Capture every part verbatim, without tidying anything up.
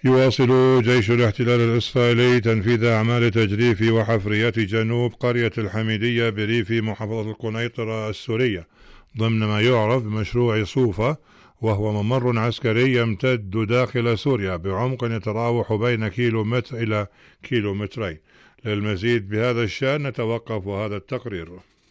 يواصل جيش الاحتلال الإسرائيلي تنفيذ أعمال تجريف وحفريات جنوب قرية الحميدية بريف محافظة القنيطرة السورية ضمن ما يعرف بمشروع صوفة، وهو ممر عسكري يمتد داخل سوريا بعمق يتراوح بين كيلو متر إلى كيلو مترين. للمزيد بهذا الشأن نتوقف هذا التقرير.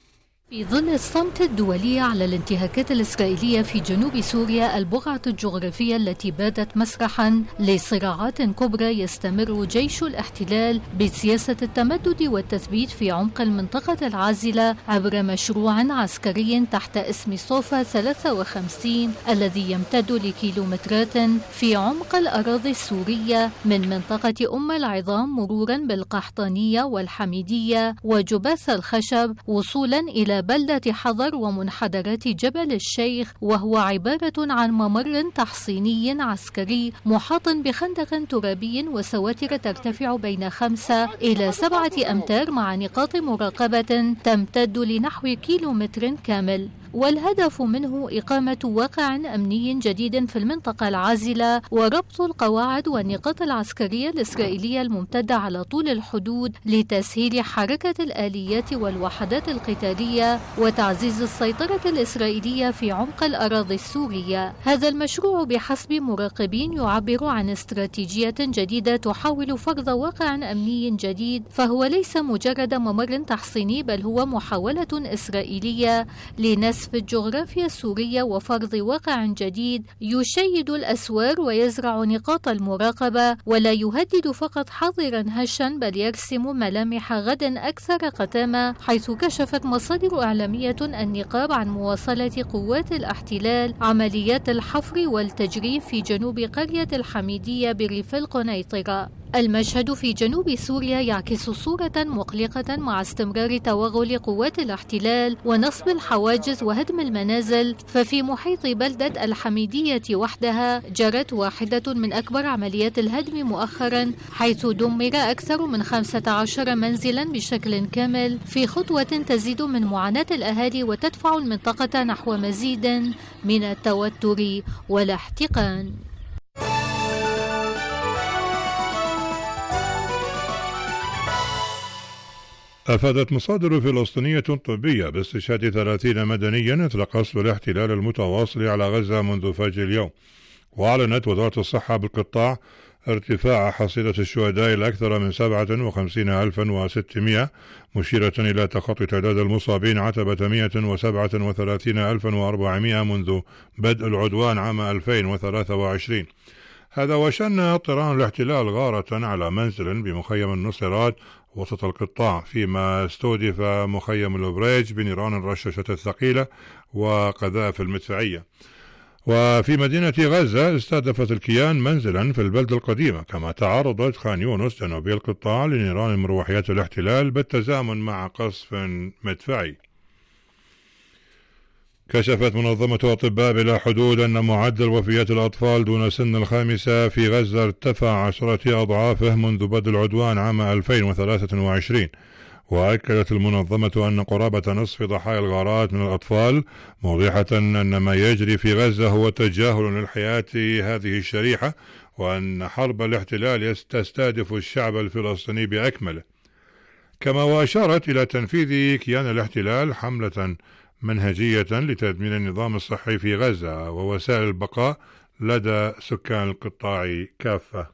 في ظل الصمت الدولي على الانتهاكات الإسرائيلية في جنوب سوريا، البقعة الجغرافية التي باتت مسرحا لصراعات كبرى، يستمر جيش الاحتلال بسياسة التمدد والتثبيت في عمق المنطقة العازلة عبر مشروع عسكري تحت اسم صوفا ثلاثة وخمسين الذي يمتد لكيلومترات في عمق الأراضي السورية من منطقة أم العظام مرورا بالقحطانية والحميدية وجباث الخشب وصولا إلى بلدة حضر ومنحدرات جبل الشيخ، وهو عبارة عن ممر تحصيني عسكري محاط بخندق ترابي وسواتر ترتفع بين خمسة إلى سبعة أمتار مع نقاط مراقبة تمتد لنحو كيلومتر كامل. والهدف منه إقامة واقع أمني جديد في المنطقة العازلة وربط القواعد والنقاط العسكرية الإسرائيلية الممتدة على طول الحدود لتسهيل حركة الآليات والوحدات القتالية وتعزيز السيطرة الإسرائيلية في عمق الأراضي السورية. هذا المشروع بحسب مراقبين يعبر عن استراتيجية جديدة تحاول فرض واقع أمني جديد، فهو ليس مجرد ممر تحصيني بل هو محاولة إسرائيلية لنسف في الجغرافيا السورية وفرض واقع جديد يشيد الأسوار ويزرع نقاط المراقبة، ولا يهدد فقط حاضرا هشا بل يرسم ملامح غد أكثر قتامة، حيث كشفت مصادر إعلامية النقاب عن مواصلة قوات الاحتلال عمليات الحفر والتجريف في جنوب قرية الحميدية بريف القنيطرة. المشهد في جنوب سوريا يعكس صورة مقلقة مع استمرار توغل قوات الاحتلال ونصب الحواجز وهدم المنازل، ففي محيط بلدة الحميدية وحدها جرت واحدة من أكبر عمليات الهدم مؤخرا، حيث دمر أكثر من خمسة عشر منزلا بشكل كامل في خطوة تزيد من معاناة الأهالي وتدفع المنطقة نحو مزيد من التوتر والاحتقان. أفادت مصادر فلسطينية طبية باستشهاد ثلاثين مدنيا إثر قصف الاحتلال المتواصل على غزة منذ فجر اليوم. وأعلنت وزارة الصحة بالقطاع ارتفاع حصيلة الشهداء إلى أكثر من سبعة وخمسين ألفا وستمائة، مشيرة إلى تخطي تعداد المصابين عتبة مائة وسبعة وثلاثين ألفا وأربعمائة منذ بدء العدوان عام ألفين وثلاثة وعشرين. هذا وشن طيران الاحتلال غارة على منزل بمخيم النصيرات وسط القطاع، فيما استهدف مخيم الأبريج بنيران الرشاشة الثقيلة وقذائف المدفعية. وفي مدينة غزة استهدفت الكيان منزلا في البلدة القديمة، كما تعرضت خان يونس جنوبي القطاع لنيران مروحيات الاحتلال بالتزامن مع قصف مدفعي. كشفت منظمة أطباء بلا حدود أن معدل وفيات الأطفال دون سن الخامسة في غزة ارتفع عشرة أضعافه منذ بدء العدوان عام ألفين وثلاثة وعشرين. وأكدت المنظمة أن قرابة نصف ضحايا الغارات من الأطفال، موضحة أن ما يجري في غزة هو تجاهل للحياة هذه الشريحة، وأن حرب الاحتلال تستهدف الشعب الفلسطيني بأكمله. كما وأشارت إلى تنفيذ كيان الاحتلال حملة منهجية لتدمير النظام الصحي في غزة ووسائل البقاء لدى سكان القطاع كافة.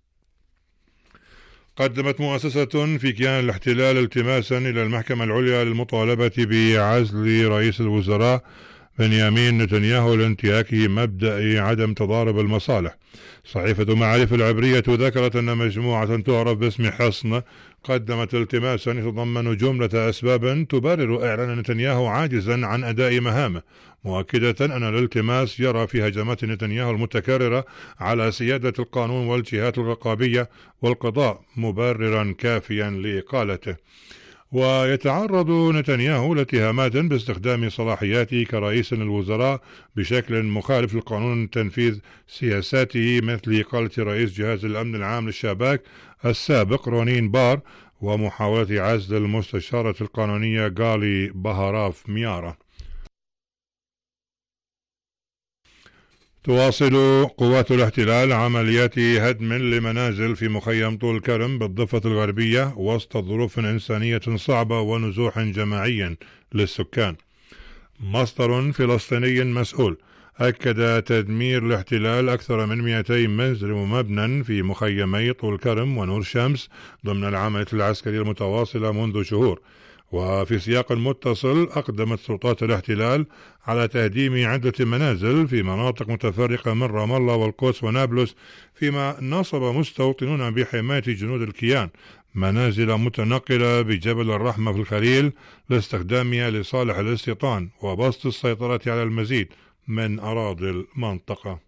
قدمت مؤسسة في كيان الاحتلال التماسا إلى المحكمة العليا للمطالبة بعزل رئيس الوزراء بنيامين نتنياهو لانتهاكه مبدأ عدم تضارب المصالح. صحيفة معارف العبرية ذكرت أن مجموعة تعرف باسم حصن قدمت التماسا يتضمن جملة أسباب تبرر إعلان نتنياهو عاجزا عن أداء مهامه، مؤكدة أن الالتماس يرى في هجمات نتنياهو المتكررة على سيادة القانون والجهات الرقابية والقضاء مبررا كافيا لإقالته. ويتعرض نتنياهو لاتهامات باستخدام صلاحياته كرئيس للوزراء بشكل مخالف للقانون تنفيذ سياساته، مثل إقالة رئيس جهاز الأمن العام للشباك السابق رونين بار ومحاولة عزل المستشارة القانونية غالي بهاراف ميارا. تواصل قوات الاحتلال عمليات هدم لمنازل في مخيم طول كرم بالضفة الغربية وسط ظروف إنسانية صعبة ونزوح جماعي للسكان. مصدر فلسطيني مسؤول أكد تدمير الاحتلال أكثر من مئتين منزل ومبنى في مخيمي طول كرم ونور شمس ضمن العملية العسكرية المتواصلة منذ شهور. وفي سياق متصل أقدمت سلطات الاحتلال على تهديم عدة منازل في مناطق متفرقة من رام الله والقدس ونابلس، فيما نصب مستوطنون بحماية جنود الكيان منازل متنقلة بجبل الرحمة في الخليل لاستخدامها لصالح الاستيطان وبسط السيطرة على المزيد من أراضي المنطقة.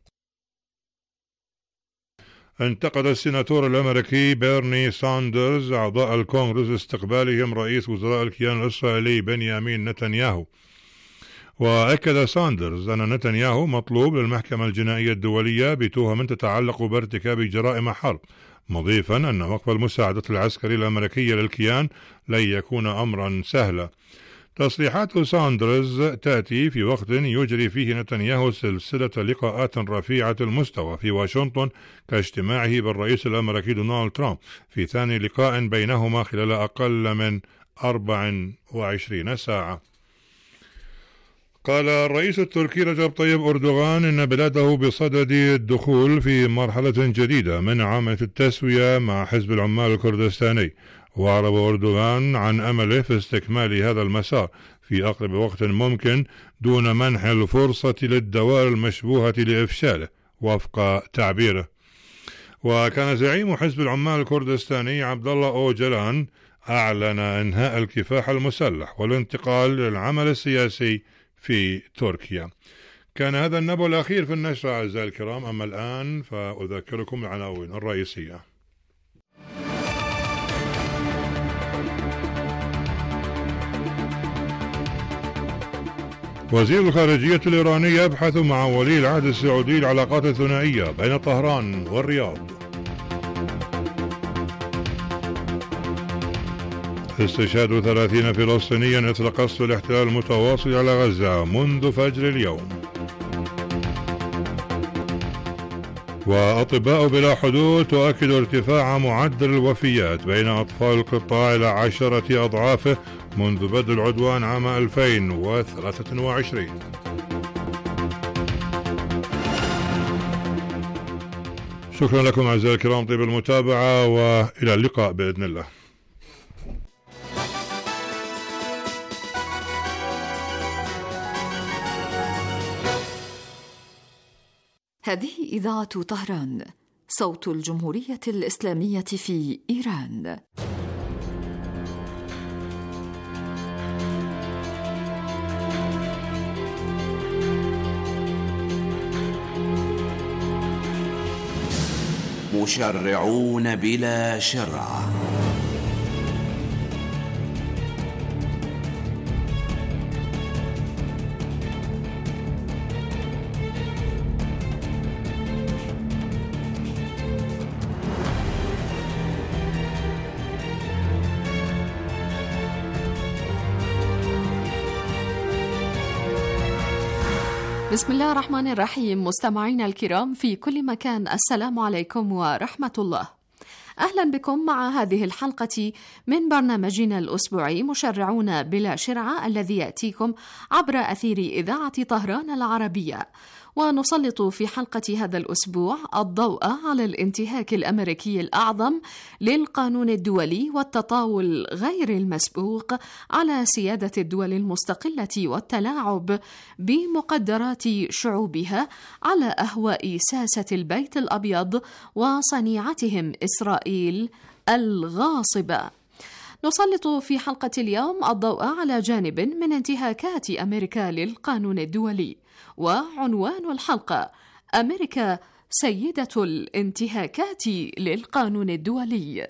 انتقد السيناتور الأمريكي بيرني ساندرز أعضاء الكونغرس استقبالهم رئيس وزراء الكيان الإسرائيلي بنيامين نتنياهو. وأكد ساندرز أن نتنياهو مطلوب للمحكمة الجنائية الدولية بتهم تتعلق بارتكاب جرائم حرب، مضيفا أن وقف المساعدة العسكرية الأمريكية للكيان لن يكون أمرا سهلا. تصريحات ساندرز تأتي في وقت يجري فيه نتنياهو سلسلة لقاءات رفيعة المستوى في واشنطن كاجتماعه بالرئيس الأمريكي دونالد ترامب في ثاني لقاء بينهما خلال أقل من أربع وعشرين ساعة. قال الرئيس التركي رجب طيب أردوغان إن بلاده بصدد الدخول في مرحلة جديدة من عملية التسوية مع حزب العمال الكردستاني، وأعرب أردوغان عن أمله في استكمال هذا المسار في أقرب وقت ممكن دون منح الفرصة للدوائر المشبوهة لإفشاله وفق تعبيره. وكان زعيم حزب العمال الكردستاني عبد الله أوجلان أعلن إنهاء الكفاح المسلح والانتقال للعمل السياسي في تركيا. كان هذا النبأ الأخير في النشرة أعزائي الكرام. أما الآن فأذكركم العناوين الرئيسية. وزير الخارجية الإيراني يبحث مع ولي العهد السعودي العلاقات الثنائية بين طهران والرياض. استشهاد ثلاثين فلسطينيا إثر قصف الاحتلال المتواصل على غزة منذ فجر اليوم. وأطباء بلا حدود تؤكد ارتفاع معدل الوفيات بين أطفال القطاع إلى عشرة أضعافه منذ بدء العدوان عام ألفين وثلاثة وعشرين. شكرا لكم أعزائي الكرام طيب المتابعة، وإلى اللقاء بإذن الله. هذه إذاعة طهران، صوت الجمهورية الإسلامية في إيران. مشرعون بلا شرع. بسم الله الرحمن الرحيم. مستمعينا الكرام في كل مكان، السلام عليكم ورحمة الله. أهلا بكم مع هذه الحلقة من برنامجنا الأسبوعي مشرعون بلا شرعة، الذي يأتيكم عبر أثير إذاعة طهران العربية. ونسلط في حلقة هذا الأسبوع الضوء على الانتهاك الأمريكي الأعظم للقانون الدولي والتطاول غير المسبوق على سيادة الدول المستقلة والتلاعب بمقدرات شعوبها على أهواء ساسة البيت الأبيض وصنيعتهم إسرائيل الغاصبة. نسلط في حلقة اليوم الضوء على جانب من انتهاكات أمريكا للقانون الدولي، وعنوان الحلقة: أمريكا سيدة الانتهاكات للقانون الدولي.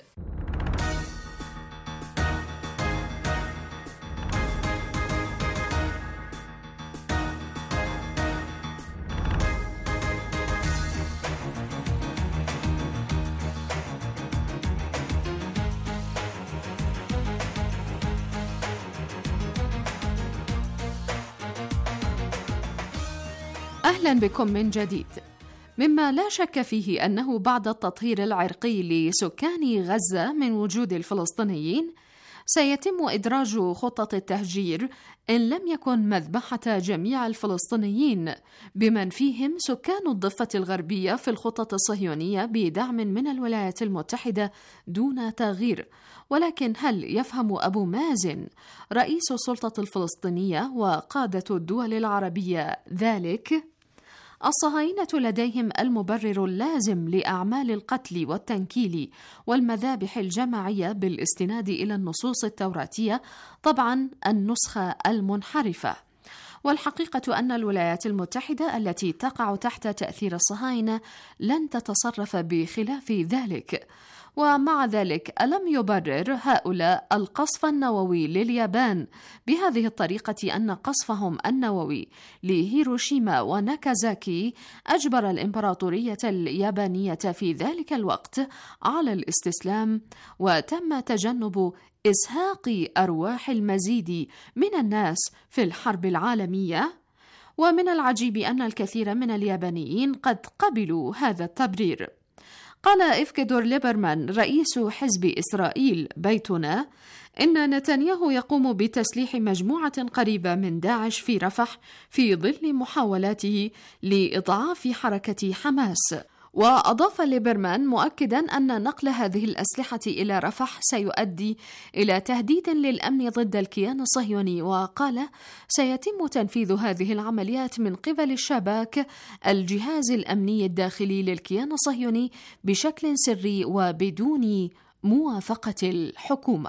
أهلا بكم من جديد. مما لا شك فيه أنه بعد التطهير العرقي لسكان غزة من وجود الفلسطينيين سيتم إدراج خطة التهجير إن لم يكن مذبحة جميع الفلسطينيين بمن فيهم سكان الضفة الغربية في الخطط الصهيونية بدعم من الولايات المتحدة دون تغيير. ولكن هل يفهم أبو مازن رئيس السلطة الفلسطينية وقادة الدول العربية ذلك؟ الصهاينة لديهم المبرر اللازم لأعمال القتل والتنكيل والمذابح الجماعية بالاستناد إلى النصوص التوراتية، طبعا النسخة المنحرفة. والحقيقة أن الولايات المتحدة التي تقع تحت تأثير الصهاينة لن تتصرف بخلاف ذلك. ومع ذلك ألم يبرر هؤلاء القصف النووي لليابان بهذه الطريقة أن قصفهم النووي لهيروشيما وناكازاكي أجبر الإمبراطورية اليابانية في ذلك الوقت على الاستسلام، وتم تجنب إزهاق أرواح المزيد من الناس في الحرب العالمية؟ ومن العجيب أن الكثير من اليابانيين قد قبلوا هذا التبرير. قال إفكدور ليبرمان رئيس حزب إسرائيل بيتنا إن نتنياهو يقوم بتسليح مجموعة قريبة من داعش في رفح في ظل محاولاته لإضعاف حركة حماس. وأضاف ليبرمان مؤكدا أن نقل هذه الأسلحة إلى رفح سيؤدي إلى تهديد للأمن ضد الكيان الصهيوني، وقال سيتم تنفيذ هذه العمليات من قبل الشباك الجهاز الأمني الداخلي للكيان الصهيوني بشكل سري وبدون موافقة الحكومة.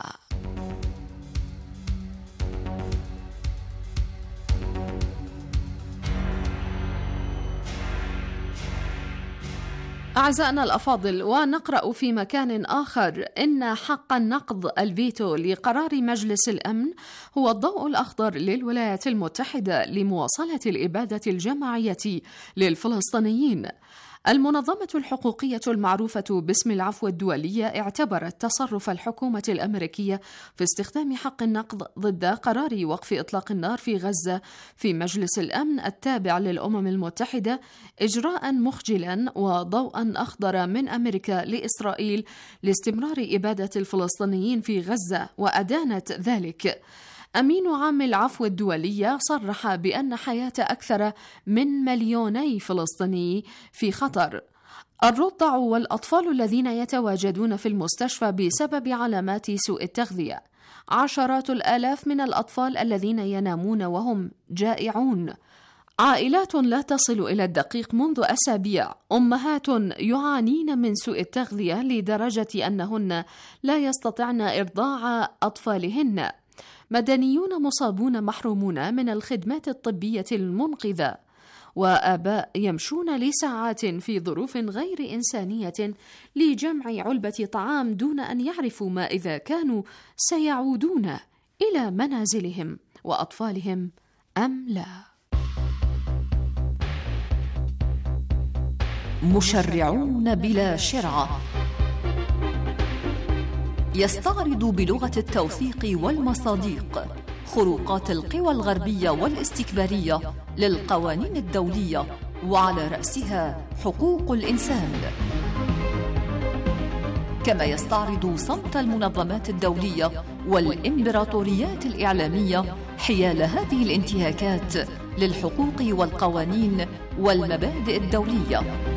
أعزائنا الأفاضل، ونقرأ في مكان آخر إن حق النقض الفيتو لقرار مجلس الأمن هو الضوء الأخضر للولايات المتحدة لمواصلة الإبادة الجماعية للفلسطينيين. المنظمة الحقوقية المعروفة باسم العفو الدولية اعتبرت تصرف الحكومة الأمريكية في استخدام حق النقض ضد قرار وقف إطلاق النار في غزة في مجلس الأمن التابع للأمم المتحدة إجراء مخجلا وضوءا أخضر من أمريكا لإسرائيل لاستمرار إبادة الفلسطينيين في غزة، وأدانت ذلك. أمين عام العفو الدولية صرح بأن حياة أكثر من مليوني فلسطيني في خطر. الرضع والأطفال الذين يتواجدون في المستشفى بسبب علامات سوء التغذية، عشرات الآلاف من الأطفال الذين ينامون وهم جائعون، عائلات لا تصل إلى الدقيق منذ أسابيع، أمهات يعانين من سوء التغذية لدرجة أنهن لا يستطعن إرضاع أطفالهن، مدنيون مصابون محرومون من الخدمات الطبية المنقذة، وآباء يمشون لساعات في ظروف غير إنسانية لجمع علبة طعام دون أن يعرفوا ما إذا كانوا سيعودون إلى منازلهم وأطفالهم أم لا. مشرعون بلا شرعة يستعرض بلغة التوثيق والمصادق خروقات القوى الغربية والاستكبارية للقوانين الدولية، وعلى رأسها حقوق الإنسان، كما يستعرض صمت المنظمات الدولية والإمبراطوريات الإعلامية حيال هذه الانتهاكات للحقوق والقوانين والمبادئ الدولية.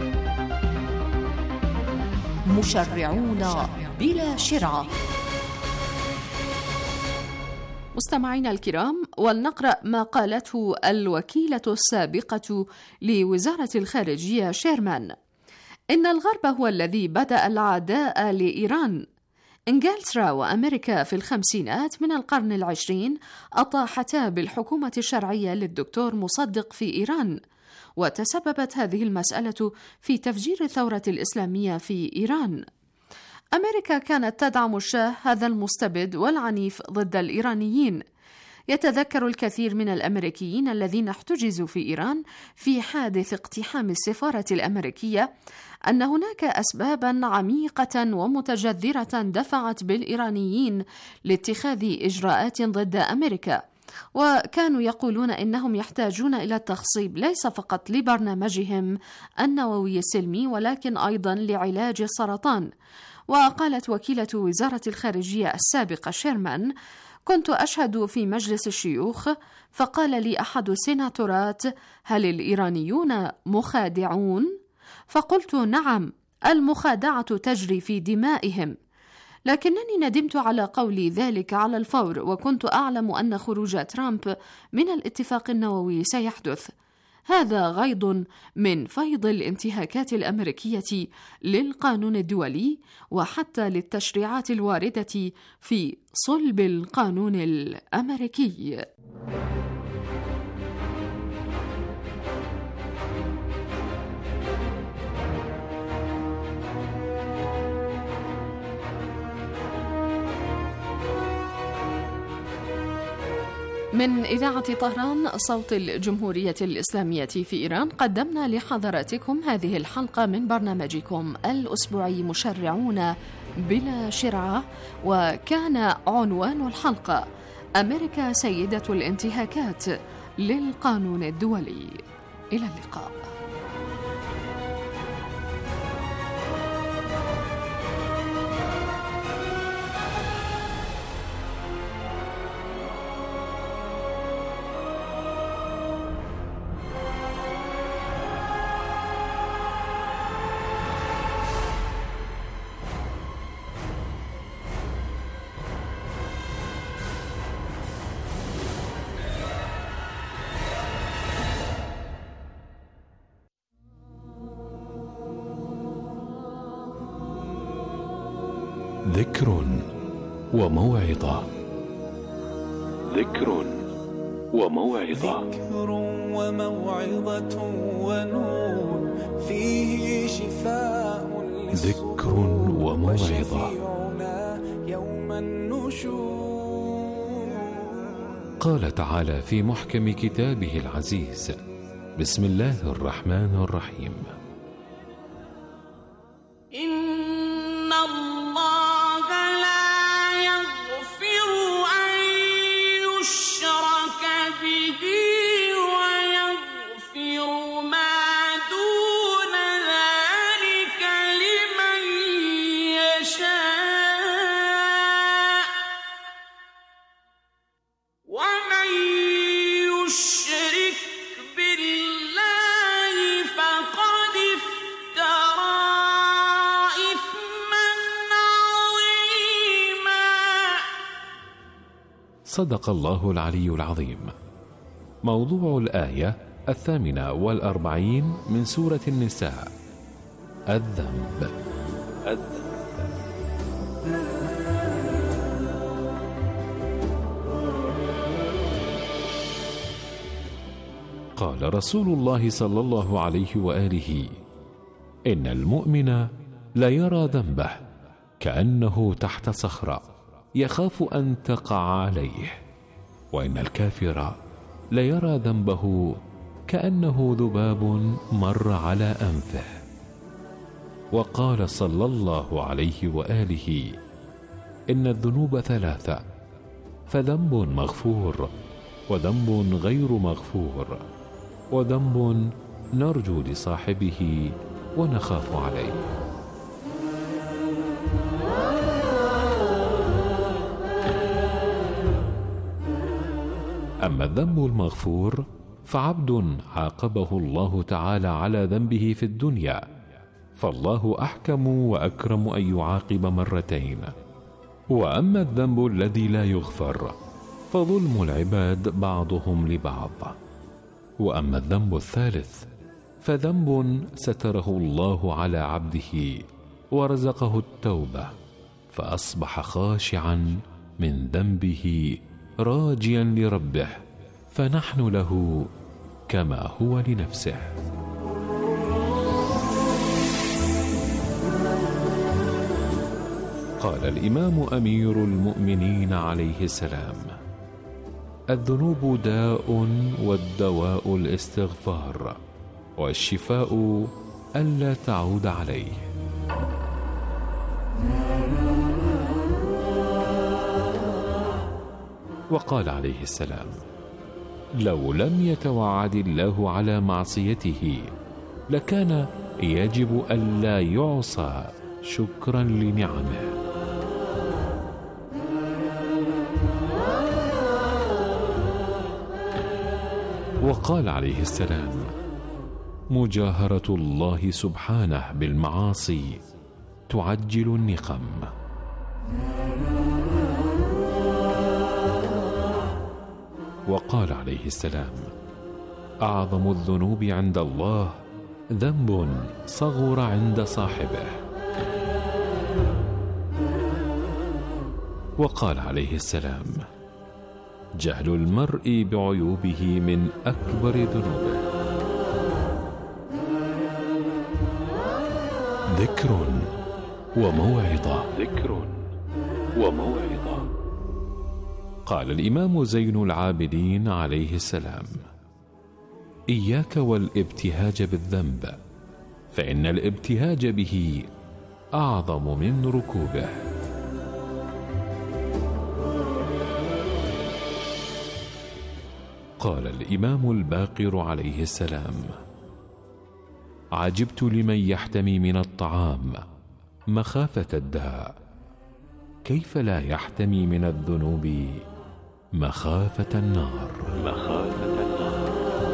مشرعون بلا شرعة. مستمعينا الكرام، ولنقرأ ما قالته الوكيلة السابقة لوزارة الخارجية شيرمان: إن الغرب هو الذي بدأ العداء لإيران. إنجلترا وأمريكا في الخمسينات من القرن العشرين أطاحتا بالحكومة الشرعية للدكتور مصدق في إيران، وتسببت هذه المسألة في تفجير الثورة الإسلامية في إيران. أمريكا كانت تدعم الشاه هذا المستبد والعنيف ضد الإيرانيين. يتذكر الكثير من الأمريكيين الذين احتجزوا في إيران في حادث اقتحام السفارة الأمريكية أن هناك أسبابا عميقة ومتجذرة دفعت بالإيرانيين لاتخاذ إجراءات ضد أمريكا، وكانوا يقولون إنهم يحتاجون إلى التخصيب ليس فقط لبرنامجهم النووي السلمي ولكن أيضا لعلاج السرطان. وقالت وكيلة وزارة الخارجية السابقة شيرمان: كنت أشهد في مجلس الشيوخ فقال لي أحد السيناتورات: هل الإيرانيون مخادعون؟ فقلت: نعم، المخادعة تجري في دمائهم. لكنني ندمت على قولي ذلك على الفور، وكنت أعلم أن خروج ترامب من الاتفاق النووي سيحدث. هذا غيض من فيض الانتهاكات الأمريكية للقانون الدولي وحتى للتشريعات الواردة في صلب القانون الأمريكي. من إذاعة طهران صوت الجمهورية الإسلامية في إيران، قدمنا لحضراتكم هذه الحلقة من برنامجكم الأسبوعي مشرعون بلا شرعة، وكان عنوان الحلقة: أمريكا سيدة الانتهاكات للقانون الدولي. إلى اللقاء. ذكر وموعظة. ذكر وموعظة. ذكر وموعظة ونور فيه شفاء. ذكر وموعظة. يوم النشور. قال تعالى في محكم كتابه العزيز: بسم الله الرحمن الرحيم: إن الله لا يغفر أن يشرك به ويغفر ما دون ذلك لمن يشاء ومن يشرك بالله فقد افترى صدق الله العلي العظيم. موضوع الآية الثامنة والأربعين من سورة النساء: الذنب. الذنب. قال رسول الله صلى الله عليه وآله: إن المؤمن لا يرى ذنبه كأنه تحت صخرة يخاف أن تقع عليه، وإن الكافر ليرى ذنبه كأنه ذباب مر على أنفه. وقال صلى الله عليه وآله: إن الذنوب ثلاثة: فذنب مغفور، وذنب غير مغفور، وذنب نرجو لصاحبه ونخاف عليه. أما الذنب المغفور فعبد عاقبه الله تعالى على ذنبه في الدنيا، فالله أحكم وأكرم أن يعاقب مرتين. وأما الذنب الذي لا يغفر فظلم العباد بعضهم لبعض. وأما الذنب الثالث فذنب ستره الله على عبده ورزقه التوبة، فأصبح خاشعا من ذنبه راجيا لربه، فنحن له كما هو لنفسه. قال الإمام أمير المؤمنين عليه السلام: الذنوب داء، والدواء الاستغفار، والشفاء ألا تعود عليه. وقال عليه السلام: لو لم يتوعد الله على معصيته لكان يجب ألا يعصى شكرا لنعمه. وقال عليه السلام: مجاهرة الله سبحانه بالمعاصي تعجل النقم. وقال عليه السلام: أعظم الذنوب عند الله ذنب صغر عند صاحبه. وقال عليه السلام: جهل المرء بعيوبه من أكبر ذنوبه. ذكر وموعظة. ذكر وموعظة. قال الإمام زين العابدين عليه السلام: إياك والابتهاج بالذنب، فإن الابتهاج به أعظم من ركوبه. قال الإمام الباقر عليه السلام: عجبت لمن يحتمي من الطعام مخافة الداء، كيف لا يحتمي من الذنوب مخافة النار. مخافة النار.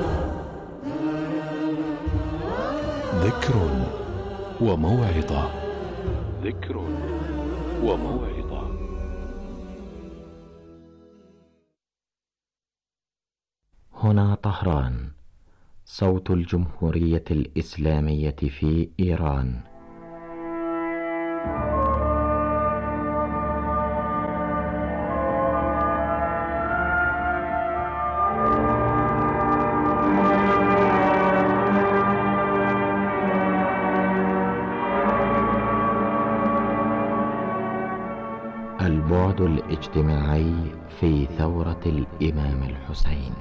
ذكر وموعظة. ذكر وموعظة. هنا طهران، صوت الجمهورية الإسلامية في إيران. البعد الاجتماعي في ثورة الإمام الحسين.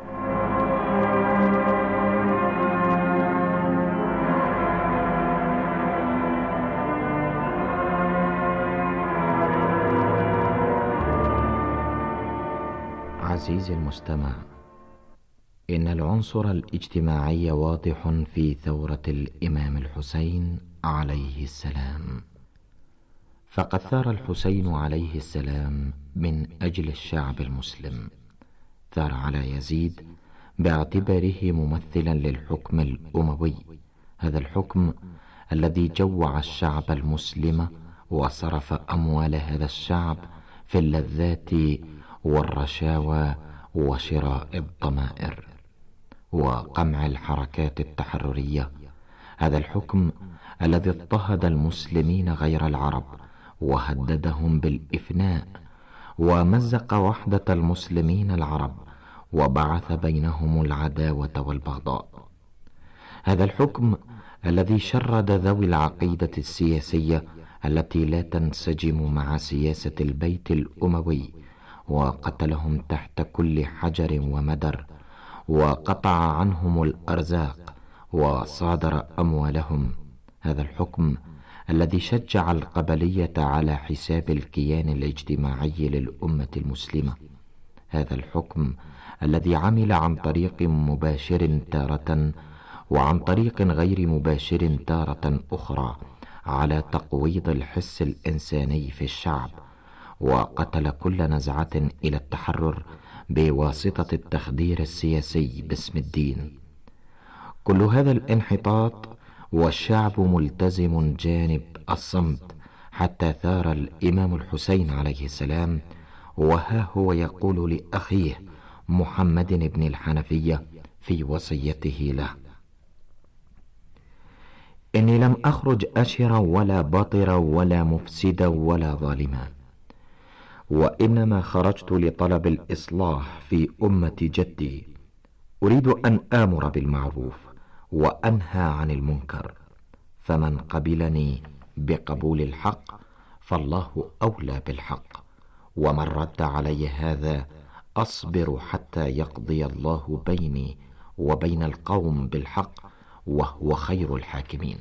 عزيزي المستمع، إن العنصر الاجتماعي واضح في ثورة الإمام الحسين عليه السلام، فقد ثار الحسين عليه السلام من أجل الشعب المسلم، ثار على يزيد باعتباره ممثلا للحكم الأموي، هذا الحكم الذي جوع الشعب المسلم وصرف أموال هذا الشعب في اللذات والرشاوى وشراء الضمائر وقمع الحركات التحررية، هذا الحكم الذي اضطهد المسلمين غير العرب وهددهم بالإفناء ومزق وحدة المسلمين العرب وبعث بينهم العداوة والبغضاء، هذا الحكم الذي شرد ذوي العقيدة السياسية التي لا تنسجم مع سياسة البيت الأموي وقتلهم تحت كل حجر ومدر وقطع عنهم الأرزاق وصادر أموالهم، هذا الحكم الذي شجع القبلية على حساب الكيان الاجتماعي للأمة المسلمة، هذا الحكم الذي عمل عن طريق مباشر تارة وعن طريق غير مباشر تارة أخرى على تقويض الحس الإنساني في الشعب، وقتل كل نزعة إلى التحرر بواسطة التخدير السياسي باسم الدين. كل هذا الانحطاط والشعب ملتزم جانب الصمت حتى ثار الإمام الحسين عليه السلام، وها هو يقول لأخيه محمد بن الحنفية في وصيته له: إني لم أخرج أشرا ولا باطرا ولا مفسدا ولا ظالما، وإنما خرجت لطلب الإصلاح في أمة جدي، أريد أن آمر بالمعروف وأنهى عن المنكر، فمن قبلني بقبول الحق فالله أولى بالحق، ومن رد علي هذا أصبر حتى يقضي الله بيني وبين القوم بالحق وهو خير الحاكمين.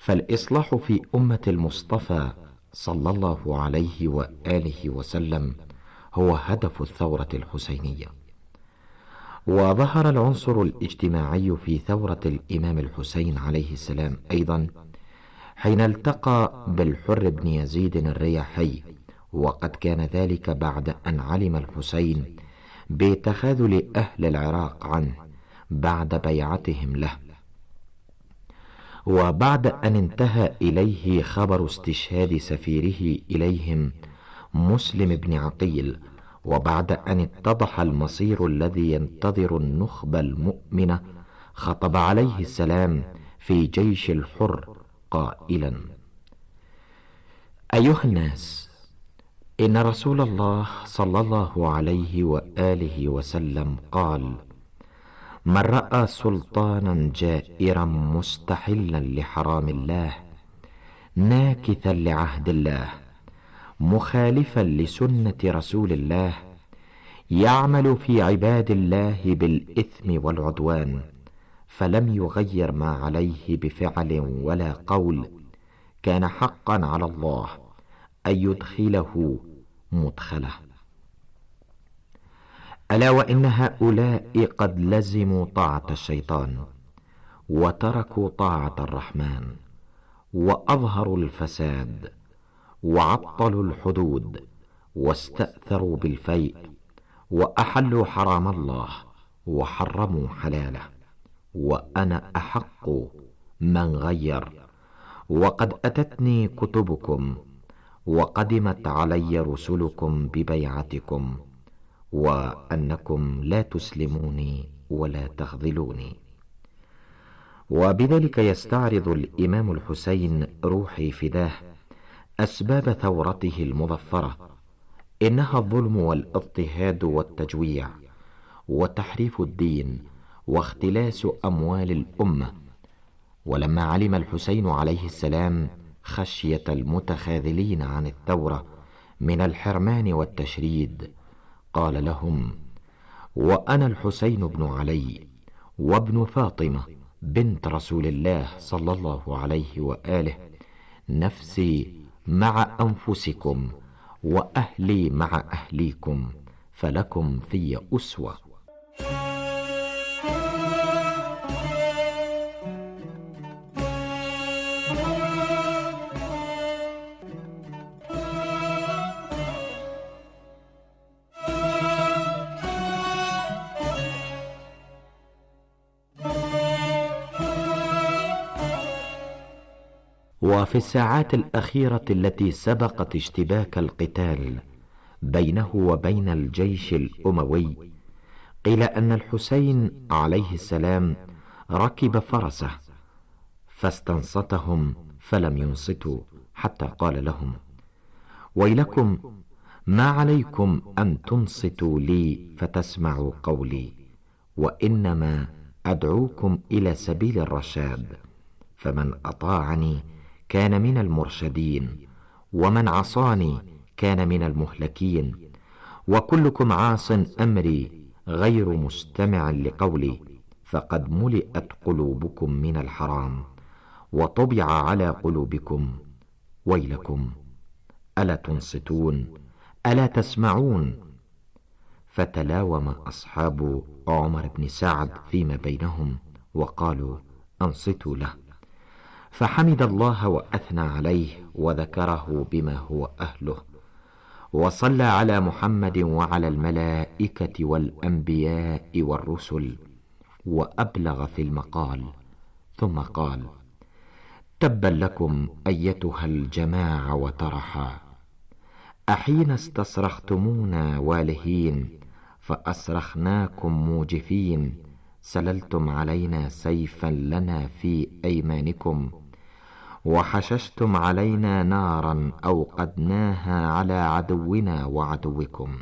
فالإصلاح في أمة المصطفى صلى الله عليه وآله وسلم هو هدف الثورة الحسينية. وظهر العنصر الاجتماعي في ثورة الإمام الحسين عليه السلام أيضا حين التقى بالحر بن يزيد الرياحي، وقد كان ذلك بعد أن علم الحسين بتخاذل أهل العراق عنه بعد بيعتهم له، وبعد أن انتهى إليه خبر استشهاد سفيره إليهم مسلم بن عقيل، وبعد أن اتضح المصير الذي ينتظر النخبة المؤمنة، خطب عليه السلام في جيش الحر قائلا: أيها الناس، إن رسول الله صلى الله عليه وآله وسلم قال: من رأى سلطانا جائرا مستحلا لحرام الله، ناكثا لعهد الله، مخالفا لسنة رسول الله، يعمل في عباد الله بالإثم والعدوان، فلم يغير ما عليه بفعل ولا قول، كان حقا على الله أن يدخله مدخله. ألا وإن هؤلاء قد لزموا طاعة الشيطان وتركوا طاعة الرحمن، وأظهروا الفساد، وعطلوا الحدود، واستأثروا بالفيء، وأحلوا حرام الله وحرموا حلاله، وأنا أحق من غير، وقد أتتني كتبكم، وقدمت علي رسلكم ببيعتكم، وأنكم لا تسلموني ولا تخذلوني. وبذلك يستعرض الإمام الحسين روحي فداه أسباب ثورته المظفرة، إنها الظلم والاضطهاد والتجويع وتحريف الدين واختلاس أموال الأمة. ولما علم الحسين عليه السلام خشية المتخاذلين عن الثورة من الحرمان والتشريد، قال لهم: وأنا الحسين بن علي وابن فاطمة بنت رسول الله صلى الله عليه وآله، نفسي مع أنفسكم، وأهلي مع أهليكم، فلكم في أسوة. وفي الساعات الأخيرة التي سبقت اشتباك القتال بينه وبين الجيش الأموي، قيل أن الحسين عليه السلام ركب فرسه فاستنصتهم فلم ينصتوا، حتى قال لهم: ويلكم، ما عليكم أن تنصتوا لي فتسمعوا قولي، وإنما أدعوكم إلى سبيل الرشاد، فمن أطاعني كان من المرشدين، ومن عصاني كان من المهلكين، وكلكم عاص أمري غير مستمع لقولي، فقد ملئت قلوبكم من الحرام وطبع على قلوبكم. ويلكم، ألا تنصتون؟ ألا تسمعون؟ فتلاوم أصحاب عمر بن سعد فيما بينهم وقالوا: أنصتوا له. فحمد الله وأثنى عليه وذكره بما هو أهله، وصلى على محمد وعلى الملائكة والأنبياء والرسل، وأبلغ في المقال، ثم قال: تبا لكم أيتها الجماعة وترحا، أحين استصرختمونا والهين، فأصرخناكم موجفين، سللتم علينا سيفا لنا في أيمانكم، وحششتم علينا نارا أوقدناها على عدونا وعدوكم،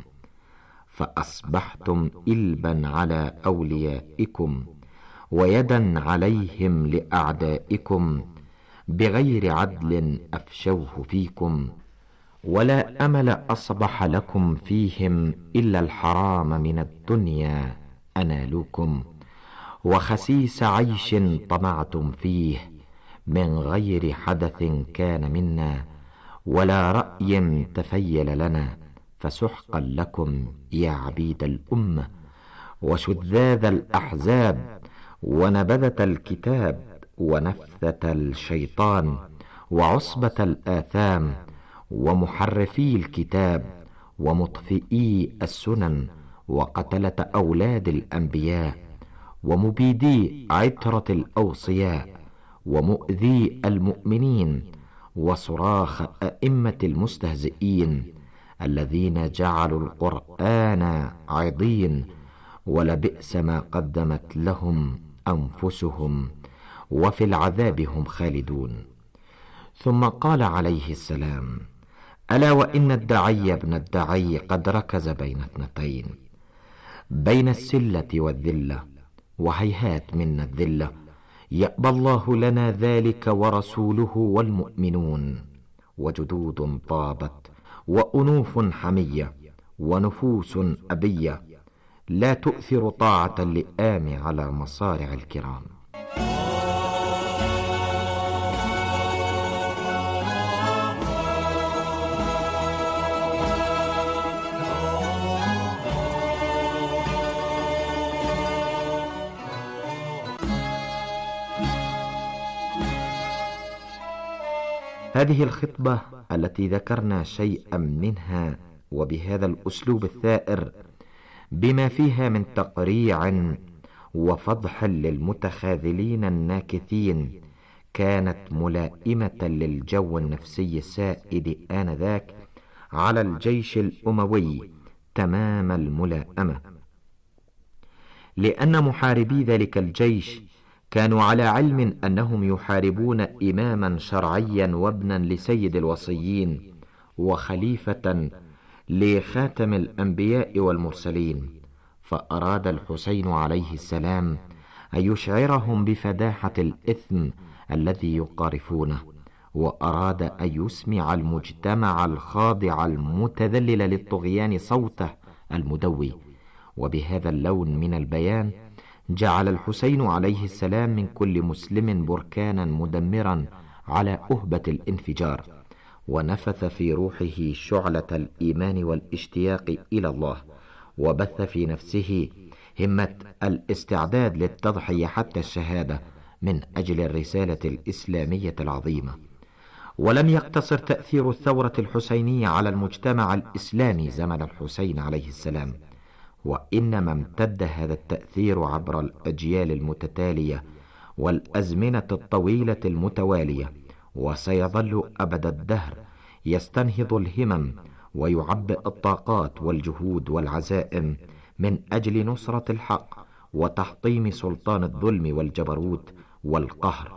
فأصبحتم إلبا على أوليائكم، ويدا عليهم لأعدائكم، بغير عدل أفشوه فيكم، ولا أمل أصبح لكم فيهم إلا الحرام من الدنيا أنالوكم، وخسيس عيش طمعتم فيه، من غير حدث كان منا ولا رأي تفيل لنا، فسحقا لكم يا عبيد الأمة وشذاذ الأحزاب ونبذة الكتاب ونفثة الشيطان وعصبة الآثام ومحرفي الكتاب ومطفئي السنن وقتلة أولاد الأنبياء ومبيدي عترة الأوصياء ومؤذي المؤمنين وصراخ أئمة المستهزئين الذين جعلوا القرآن عضين، ولبئس ما قدمت لهم أنفسهم وفي العذاب هم خالدون. ثم قال عليه السلام: ألا وإن الدعي ابن الدعي قد ركز بين اثنتين، بين السلة والذلة، وهيهات منا الذلة، يأبى الله لنا ذلك ورسوله والمؤمنون، وجدود طابت وأنوف حمية ونفوس أبية لا تؤثر طاعة اللئام على مصارع الكرام. هذه الخطبة التي ذكرنا شيئا منها وبهذا الأسلوب الثائر بما فيها من تقريع وفضح للمتخاذلين الناكثين كانت ملائمة للجو النفسي السائد آنذاك على الجيش الأموي تمام الملائمة، لأن محاربي ذلك الجيش كانوا على علم أنهم يحاربون إماما شرعيا وابنا لسيد الوصيين وخليفة لخاتم الأنبياء والمرسلين، فأراد الحسين عليه السلام أن يشعرهم بفداحة الإثم الذي يقارفونه، وأراد أن يسمع المجتمع الخاضع المتذلل للطغيان صوته المدوي. وبهذا اللون من البيان جعل الحسين عليه السلام من كل مسلم بركانا مدمرا على أهبة الانفجار، ونفث في روحه شعلة الإيمان والاشتياق إلى الله، وبث في نفسه همة الاستعداد للتضحية حتى الشهادة من أجل الرسالة الإسلامية العظيمة. ولم يقتصر تأثير الثورة الحسينية على المجتمع الإسلامي زمن الحسين عليه السلام، وإنما امتد هذا التأثير عبر الأجيال المتتالية والأزمنة الطويلة المتوالية، وسيظل أبد الدهر يستنهض الهمم ويعبئ الطاقات والجهود والعزائم من أجل نصرة الحق وتحطيم سلطان الظلم والجبروت والقهر.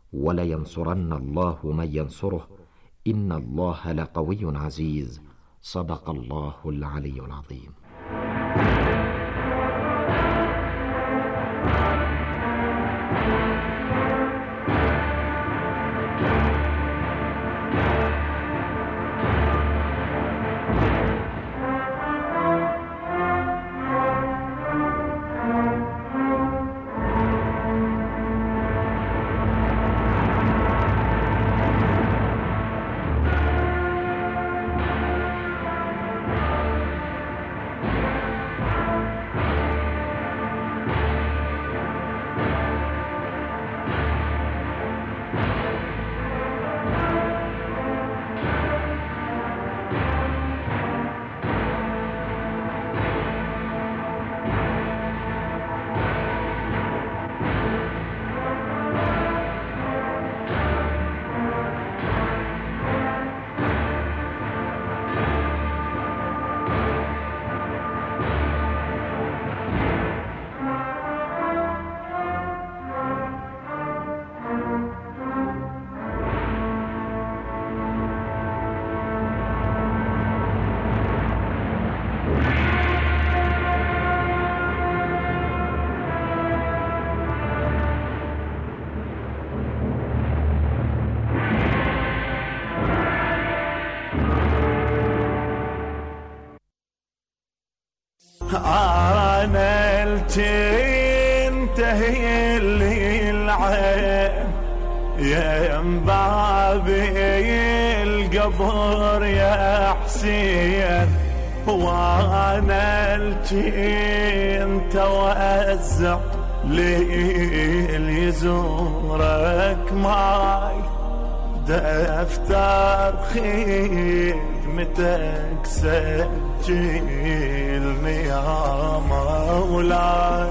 ولينصرن الله من ينصره، إن الله لقوي عزيز. صدق الله العلي العظيم. عملت انتهي اللي العين يا بابي القبر يا حسين، وانا الجين توزع ليل يزورك معي، دفتر خدمتك سجلني يا مولاي.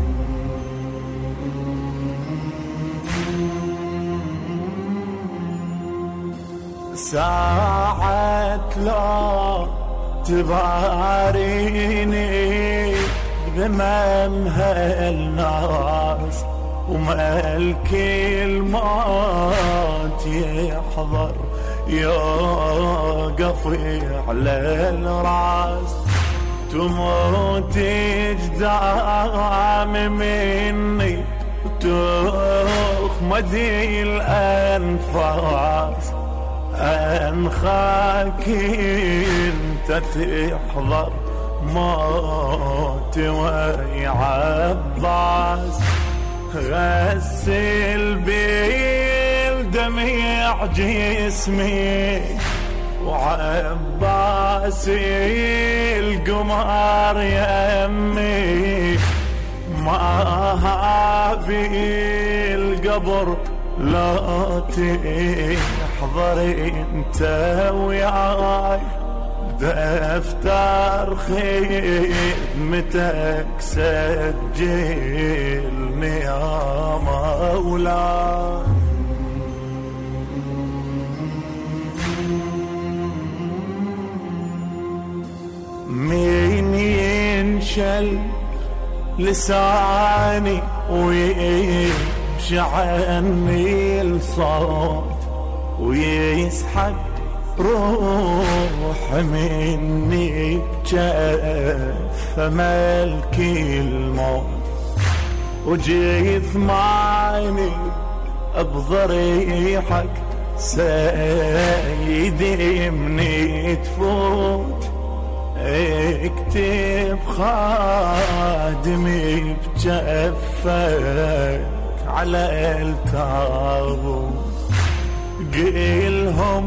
ساعة لا تباريني بمنها الناس، وملك الموت يحضر يوقف على الراس، تموت جدام مني وتخمدي الأنفاس، أنخاك انت تحضر موت ويعباس، غسل بالدمع جسمي وعباس القمر يمي، ما هابي القبر لا تحضر انت وياي، دفتر خدمتك سجلني يا مولاي. مين ينشل لساني ويمشي عني الصوت، ويسحب روح مني بجف ملك الموت، وجيت معاني بضريحك سيدي مني تفوت، اكتب خادمي بجفك على التابوت، قيلهم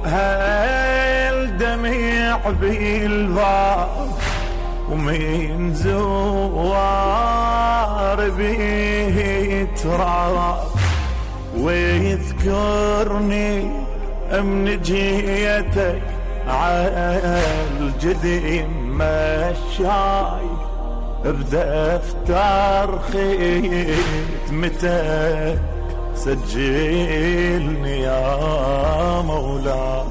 هالدمع بالباب، ومن زوار به تراب، ويذكرني من جيتك عالجديم مشاي، بدفتر خدمتك سجلني يا مولاي.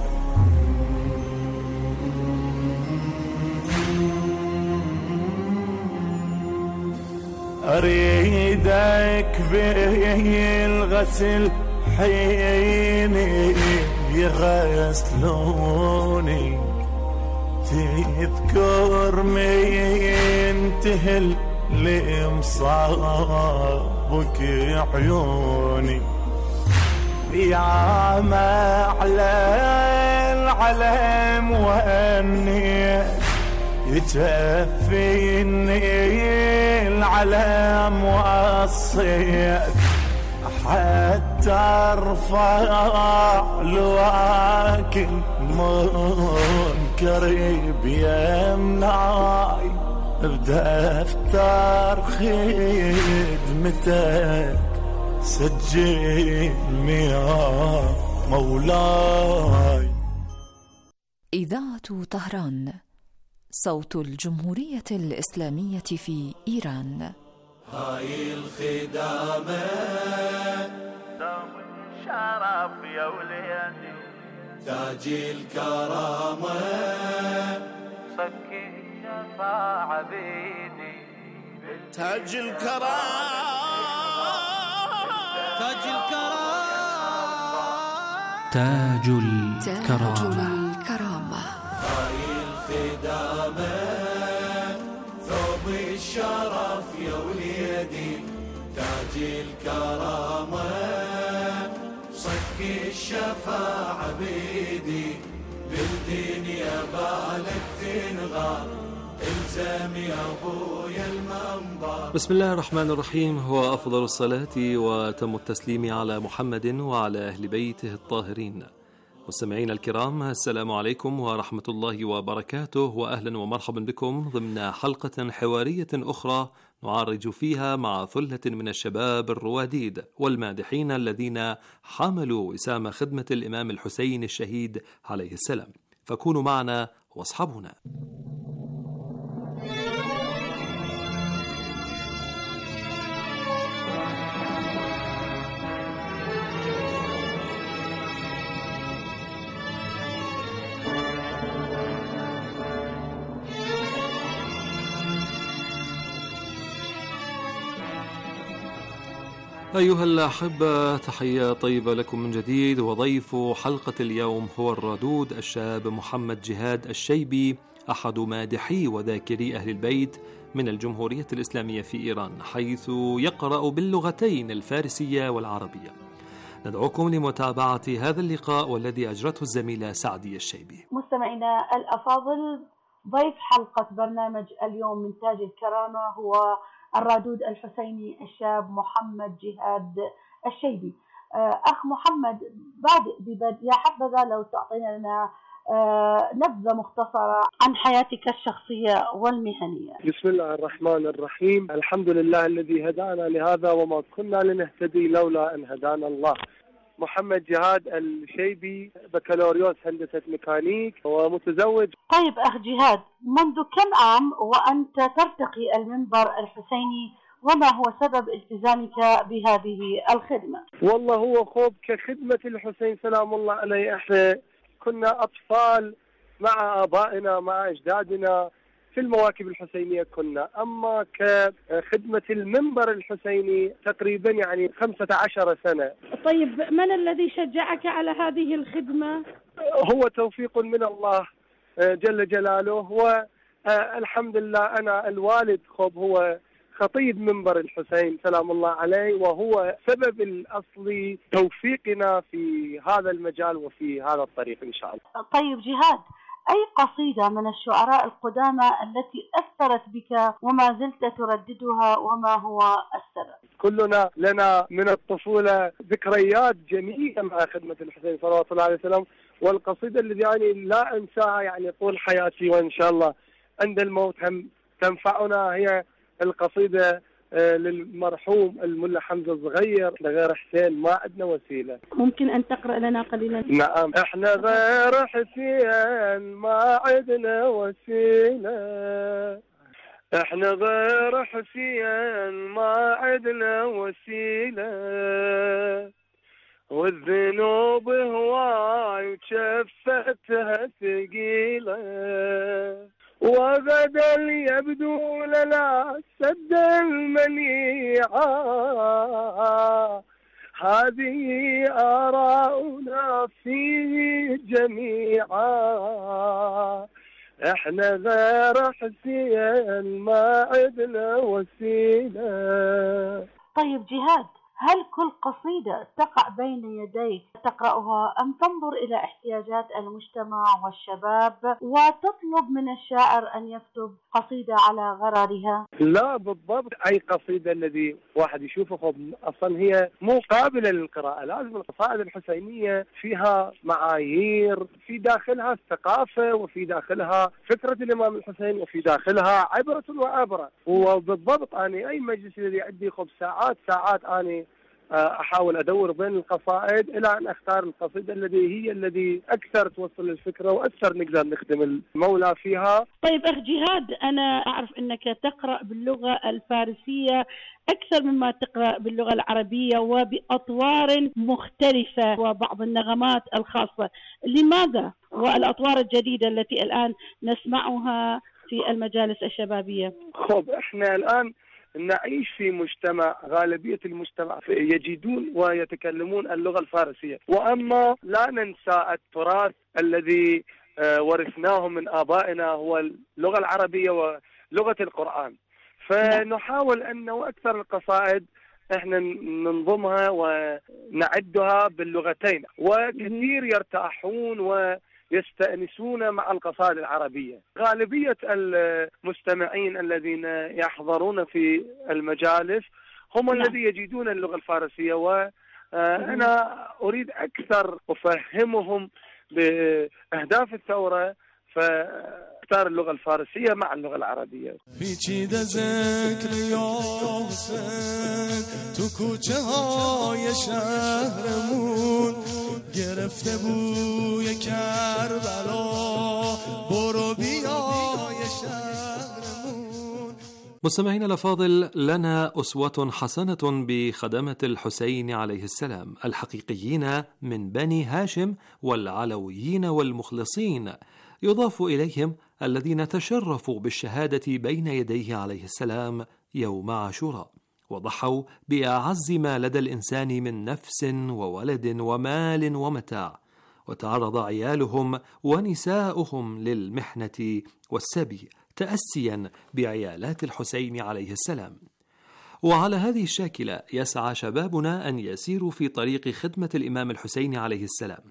أريدك بالغسل حيني يغسلوني، تذكر مين تهل لمصابك عيوني، يا معلى العلم واني يجفيني العلم والصيد، حتى ارفع لواكن منكر بيمناي، بدفتر خدمتك سجلني يا مولاي. إذاعة طهران، صوت الجمهورية الإسلامية في إيران. هاي الخدامة دوم الشرف يا وليدي، تاج الكرامة صكي الشفاعة بيدي، تاج الكرامة تاج الكرامة تاج الكرامة. هاي الخدامة ثوب الشرف يا وليدي، تاج الكرامة صك الشفاعة بيدي، بالدنيا بالك تنغار زمزم يا ابويا المنبر. بسم الله الرحمن الرحيم، هو أفضل الصلاة وتم التسليم على محمد وعلى أهل بيته الطاهرين. مستمعين الكرام، السلام عليكم ورحمة الله وبركاته، وأهلا ومرحبا بكم ضمن حلقة حوارية أخرى نعرج فيها مع ثلة من الشباب الرواديد والمادحين الذين حملوا وسام خدمة الإمام الحسين الشهيد عليه السلام، فكونوا معنا واصحبونا. أيها الأحبة، تحية طيبة لكم من جديد، وضيف حلقة اليوم هو الردود الشاب محمد جهاد الشيبي، أحد مادحي وذاكري أهل البيت من الجمهورية الإسلامية في إيران، حيث يقرأ باللغتين الفارسية والعربية. ندعوكم لمتابعة هذا اللقاء والذي أجرته الزميلة سعدية الشيبي. مستمعينا الأفاضل، ضيف حلقة برنامج اليوم من تاج الكرامة هو الرادود الحسيني الشاب محمد جهاد الشيبي. أخ محمد، بعد ببدء يا حبذا لو تعطينا لنا نبذة مختصرة عن حياتك الشخصية والمهنية. بسم الله الرحمن الرحيم، الحمد لله الذي هدانا لهذا وما كنا لنهتدي لولا أن هدانا الله. محمد جهاد الشيبي، بكالوريوس هندسة ميكانيك ومتزوج. طيب أخ جهاد، منذ كم عام وأنت ترتقي المنبر الحسيني، وما هو سبب التزامك بهذه الخدمة؟ والله هو خوب كخدمة الحسين سلام الله عليه. احنا كنا أطفال مع آبائنا مع أجدادنا في المواكب الحسينية كنا، أما كخدمة المنبر الحسيني تقريبا يعني خمسة عشر سنة. طيب من الذي شجعك على هذه الخدمة؟ هو توفيق من الله جل جلاله، والحمد لله أنا الوالد خب هو خطيب منبر الحسين سلام الله عليه، وهو سبب الأصلي توفيقنا في هذا المجال وفي هذا الطريق إن شاء الله. طيب جهاد، أي قصيدة من الشعراء القدامى التي أثرت بك وما زلت ترددها، وما هو السبب؟ كلنا لنا من الطفولة ذكريات جميلة مع خدمة الحسين صلى الله عليه وسلم، والقصيدة اللي يعني لا أنساها يعني طول حياتي، وإن شاء الله عند الموت هم تنفعنا، هي القصيدة للمرحوم الملا حمزة الصغير، لغير حسين ما عندنا وسيلة. ممكن أن تقرأ لنا قليلا؟ نعم. احنا غير حسين ما عندنا وسيلة، احنا غير حسين ما عندنا وسيلة، والذنوب هواي وشفتها ثقيلة، وغدا يبدو لنا سد المنيعة، هذه آراؤنا في جميعا، احنا غير حسين ما عندنا وسيلة. طيب جهاد، هل كل قصيدة تقع بين يديك تقرأها، أم تنظر إلى احتياجات المجتمع والشباب وتطلب من الشاعر أن يكتب قصيدة على غرارها؟ لا بالضبط، أي قصيدة الذي واحد يشوفه أصلا هي مو قابلة للقراءة. لازم القصائد الحسينية فيها معايير، في داخلها الثقافة، وفي داخلها فكرة الإمام الحسين، وفي داخلها عبرة وعبرة. وبالضبط أنا أي مجلس الذي عندي خب ساعات ساعات أنا أحاول أدور بين القصائد إلى أن أختار القصيدة الذي هي الذي أكثر توصل الفكرة وأكثر نقدر نخدم المولى فيها. طيب أخ جهاد، أنا أعرف أنك تقرأ باللغة الفارسية أكثر مما تقرأ باللغة العربية وبأطوار مختلفة وبعض النغمات الخاصة، لماذا؟ والأطوار الجديدة التي الآن نسمعها في المجالس الشبابية. خب إحنا الآن نعيش في مجتمع غالبية المجتمع يجدون ويتكلمون اللغة الفارسية، وأما لا ننسى التراث الذي ورثناه من آبائنا هو اللغة العربية ولغة القرآن. فنحاول أنه أكثر القصائد احنا ننظمها ونعدها باللغتين، وكثير يرتاحون يستأنسون مع القصائد العربية. غالبية المستمعين الذين يحضرون في المجالس هم نعم. الذين يجيدون اللغة الفارسية، وأنا أريد أكثر أفهمهم بأهداف الثورة، فاختار اللغة الفارسية مع اللغة العربية. في چید ذکر یا حسین تو کوچه های شهرمون گرفته بوی کربلا برو بیای شهرمون. مستمعينا الأفاضل، لنا أسوة حسنة بخدمة الحسين عليه السلام الحقيقيين من بني هاشم والعلويين والمخلصين، يضاف إليهم الذين تشرفوا بالشهادة بين يديه عليه السلام يوم عاشوراء، وضحوا بأعز ما لدى الإنسان من نفس وولد ومال ومتاع، وتعرض عيالهم ونساؤهم للمحنة والسبي تأسيا بعيالات الحسين عليه السلام. وعلى هذه الشاكلة يسعى شبابنا أن يسيروا في طريق خدمة الإمام الحسين عليه السلام.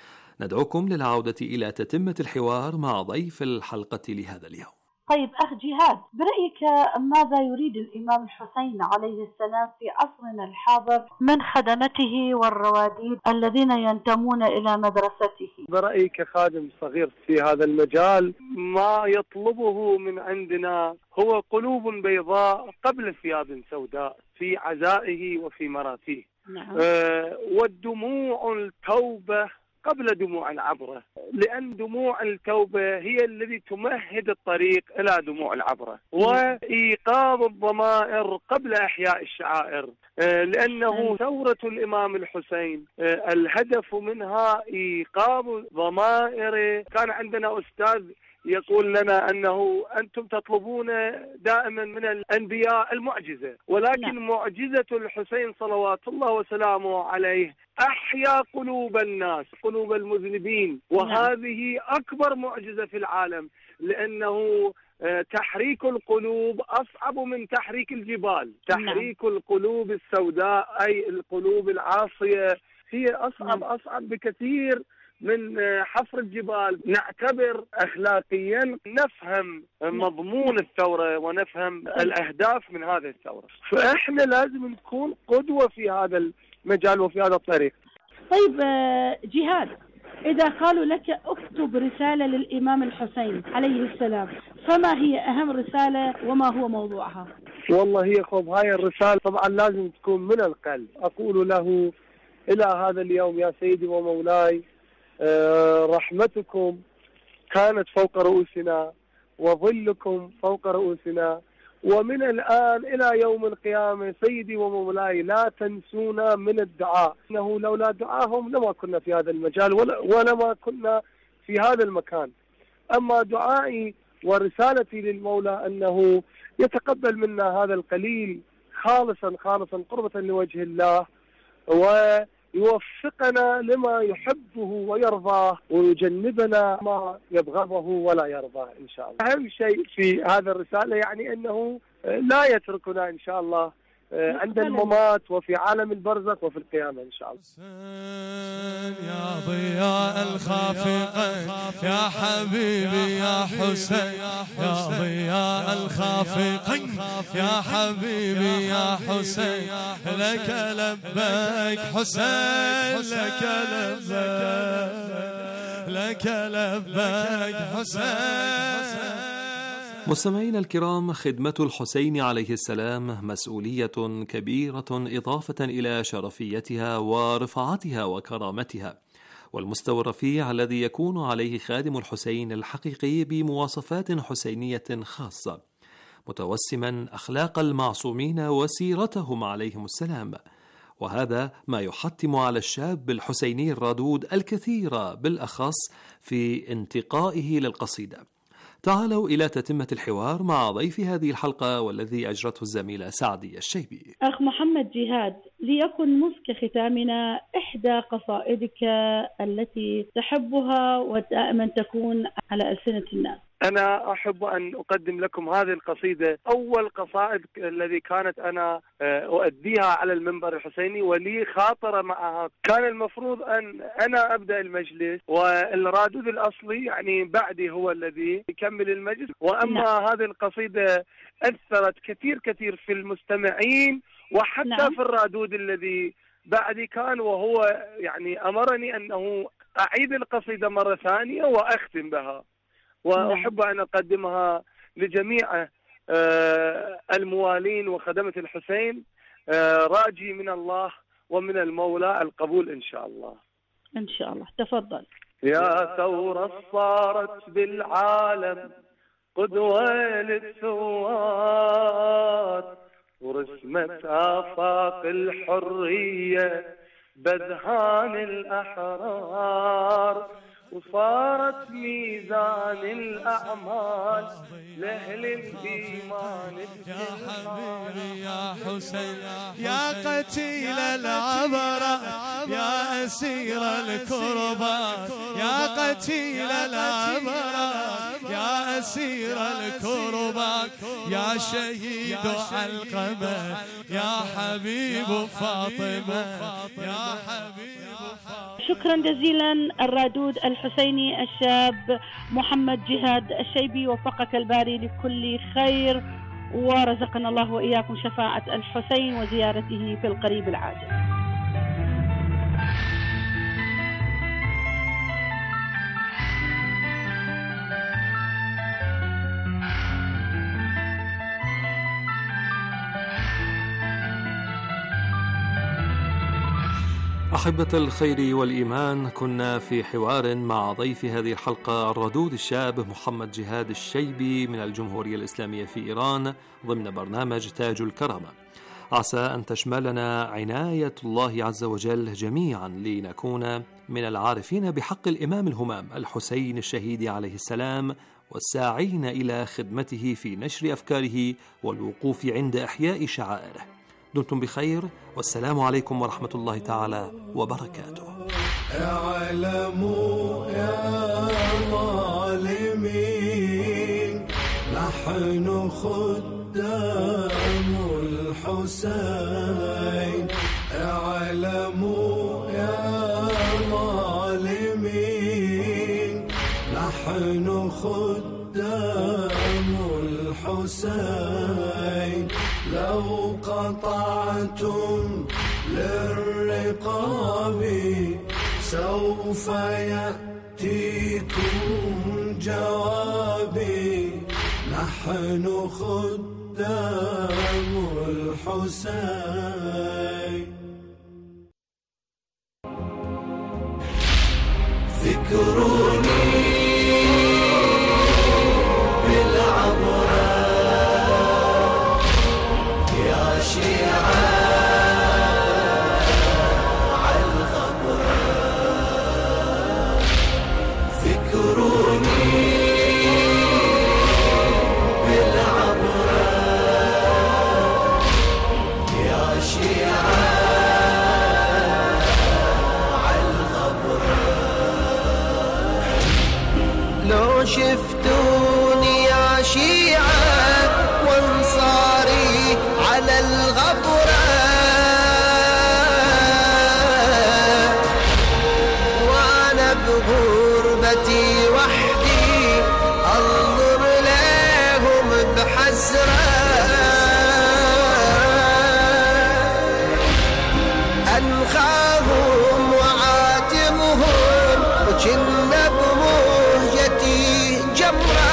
ندعوكم للعودة إلى تتمة الحوار مع ضيف الحلقة لهذا اليوم. طيب أخ جهاد، برأيك ماذا يريد الإمام الحسين عليه السلام في عصرنا الحاضر من خدمته والرواديد الذين ينتمون إلى مدرسته؟ برأيي كخادم صغير في هذا المجال، ما يطلبه من عندنا هو قلوب بيضاء قبل ثياب سوداء في عزائه وفي مراتيه. نعم. أه والدموع التوبة قبل دموع العبرة، لأن دموع التوبة هي التي تمهد الطريق إلى دموع العبرة، وإيقاظ الضمائر قبل إحياء الشعائر، لأنه ثورة الإمام الحسين الهدف منها إيقاظ ضمائر. كان عندنا أستاذ يقول لنا أنه أنتم تطلبون دائما من الأنبياء المعجزة، ولكن نعم. معجزة الحسين صلوات الله وسلامه عليه أحيا قلوب الناس، قلوب المذنبين، وهذه نعم. أكبر معجزة في العالم، لأنه تحريك القلوب أصعب من تحريك الجبال. تحريك نعم. القلوب السوداء أي القلوب العاصية هي أصعب نعم. أصعب بكثير من حفر الجبال. نعتبر أخلاقيا نفهم مضمون الثورة ونفهم الأهداف من هذه الثورة، فإحنا لازم نكون قدوة في هذا المجال وفي هذا الطريق. طيب جهاد، إذا قالوا لك اكتب رسالة للإمام الحسين عليه السلام، فما هي أهم رسالة وما هو موضوعها؟ والله هي خب هاي الرسالة طبعا لازم تكون من القلب. أقول له إلى هذا اليوم يا سيدي ومولاي، رحمتكم كانت فوق رؤوسنا وظلكم فوق رؤوسنا، ومن الآن إلى يوم القيامة سيدي ومولاي لا تنسونا من الدعاء، إنه لولا دعاهم لما كنا في هذا المجال ولا, ولا ما كنا في هذا المكان. أما دعائي ورسالتي للمولى أنه يتقبل منا هذا القليل خالصا خالصا قربة لوجه الله، ويوفقنا لما يحبه ويرضاه، ويجنبنا ما يبغضه ولا يرضاه إن شاء الله. أهم شيء في هذا الرسالة يعني أنه لا يتركنا إن شاء الله عند الممات وفي عالم البرزخ وفي القيامة إن شاء الله. يا ضياء الخافقين يا حبيبي يا حسين، يا ضياء الخافقين يا حبيبي يا حسين، لك لبيك حسين، لك لبيك، لك لبيك حسين. مستمعينا الكرام، خدمة الحسين عليه السلام مسؤولية كبيرة إضافة إلى شرفيتها ورفعتها وكرامتها، والمستوى الرفيع الذي يكون عليه خادم الحسين الحقيقي بمواصفات حسينية خاصة، متوسما أخلاق المعصومين وسيرتهم عليهم السلام. وهذا ما يحتم على الشاب الحسيني الرادود الكثير بالأخص في انتقائه للقصيدة. تعالوا إلى تتمة الحوار مع ضيف هذه الحلقة والذي أجرته الزميلة سعدي الشيبي. أخ محمد جهاد، ليكن مسك ختامنا إحدى قصائدك التي تحبها ودائما تكون على ألسنة الناس. أنا أحب أن أقدم لكم هذه القصيدة، أول قصائد الذي كانت أنا أؤديها على المنبر الحسيني، ولي خاطرة معها. كان المفروض أن أنا أبدأ المجلس والرادود الأصلي يعني بعدي هو الذي يكمل المجلس، وأما نعم. هذه القصيدة أثرت كثير كثير في المستمعين وحتى نعم. في الرادود الذي بعدي كان، وهو يعني أمرني أنه أعيد القصيدة مرة ثانية وأختم بها، وأحب أن أقدمها لجميع الموالين وخدمة الحسين، راجي من الله ومن المولى القبول إن شاء الله. إن شاء الله، تفضل. يا ثورة صارت بالعالم قدوة للثوار، ورسمت آفاق الحرية بذهان الأحرار، وصارت ميزان الأعمال لأهل الإيمان. يا حبيبي يا حسين يا قتيل العبرة يا أسير الكربات، يا قتيل العبرة يا أسير الكربات، يا شهيد علقمة يا حبيب فاطمة يا حبيب فاطمة. شكرا جزيلا الرادود الحسيني الشاب محمد جهاد الشيبي، وفقك الباري لكل خير، ورزقنا الله وإياكم شفاعة الحسين وزيارته في القريب العاجل. أحبة الخير والإيمان، كنا في حوار مع ضيف هذه الحلقة الرادود الشاب محمد جهاد الشيبي من الجمهورية الإسلامية في إيران ضمن برنامج تاج الكرامة. عسى أن تشملنا عناية الله عز وجل جميعا لنكون من العارفين بحق الإمام الهمام الحسين الشهيد عليه السلام، والساعين إلى خدمته في نشر أفكاره والوقوف عند إحياء شعائره. دمتم بخير، والسلام عليكم ورحمة الله تعالى وبركاته. اعلموا يا ظالمين نحن خدام الحسين، اعلموا يا ظالمين نحن خدام الحسين، لو قطعتم للرقاب سوف يأتيكم جوابي، نحن خدام الحسين. ذكروني بالعبرة يا شيعة عالغبرة، ذكروني بالعبرة يا شيعة عالغبرة، لو شفتوني يا شيعة وانصاري على الغبرة، وانا بغربتي وحدي انظر لهم بحسرة، انخاهم وعاتمهم وجن بمهجتي جمرة،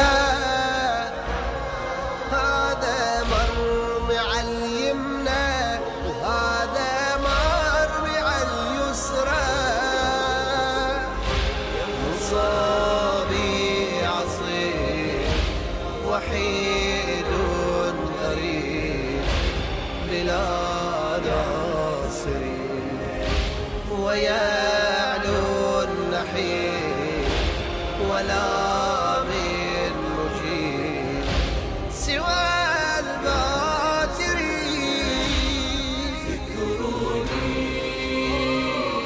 وحيد غريب بلا ناصر، ويعلو النحيب ولا من مجيب سوى الباتري، ذكروني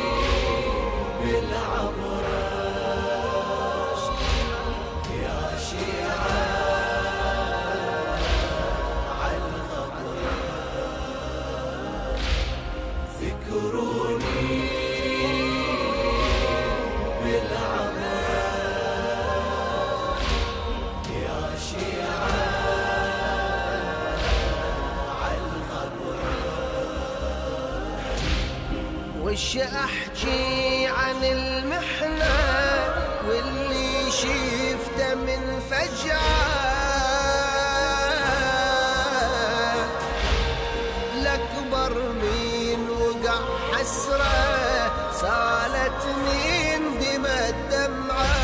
بالعبرة يا وش أحكي عن المحنة واللي شفته من فجعة، الأكبر مين وقع حسرة سالت من دمى الدمعة،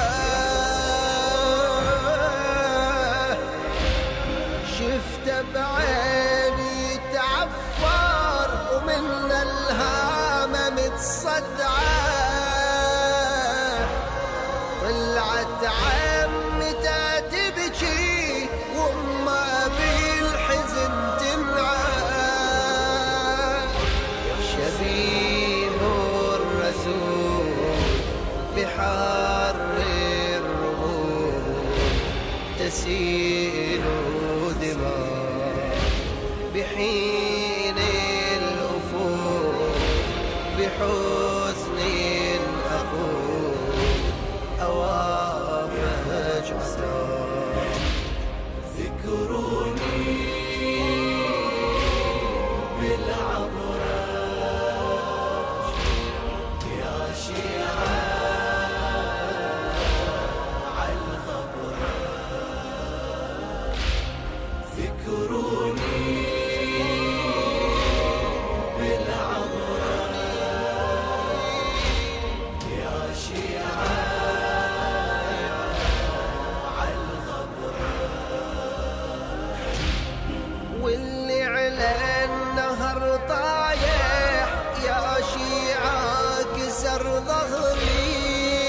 شفته بعيني تعفر ومن الهامة متصدعة، طلعت عمته تبكي وما بالحزن تنعى، شبيه الرسول في حر الرموز تسيل دماء بحين الأفق بحزن أقول أوافج عسى، ذكروني بالعبرة يا شيعة عالخبرة، ذكروني بالعبرة يا شيعة عالخبرة، واللي على النهر طايح يا شيعة كسر ظهري،